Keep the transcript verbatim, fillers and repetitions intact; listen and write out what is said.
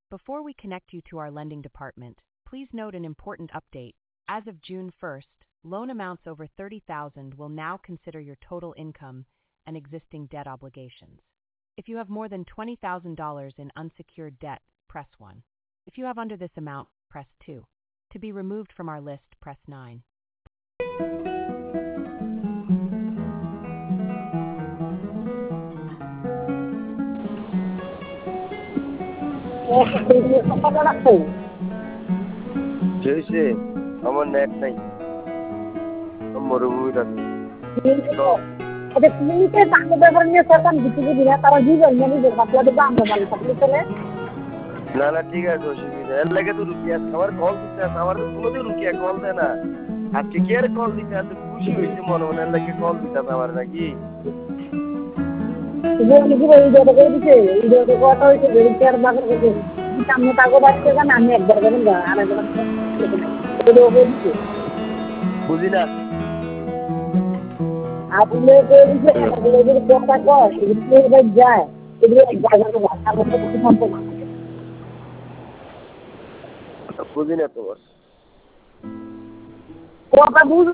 Before we connect you to our lending department, please note an important update. As of June first, loan amounts over thirty thousand will now consider your total income and existing debt obligations. If you have more than twenty thousand dollars in unsecured debt, press one. If you have under this amount, press two. To be removed from our list, press nine. জেসে আমার net নাই মরুভূমিটা এটা ক্লিনিকের দাম ব্যাপার নিয়ে সরকার কিছু দিনা তারা দিবেন না দিবেন আপনাদের দাম ব্যাপারে থাকলে চলে না না ঠিক আছে অসুবিধা এর লাগে তো রুকিয়া খাবার কল দিতে আমার তো কোনোদিন রুকিয়া কল দেয় না আজকে কি আর কল দিতে এত খুশি হয়েছে মনে মনে এর লাগে কল দিতে আমার নাকি বলি কি এই যে করে দিতে এই যে কথা হইছে ভেরিফায়ার বাগর করে সামনে তাগো বাচ্চা না আমি একবার করেন আর একবার তো বলছি বুঝি না আপনি যে এগুলো কথা কয় এগুলো যায় এগুলো জায়গাতে ভাষা মতো কিছু সম্পর্ক বুঝি না তোমার কথা বুঝ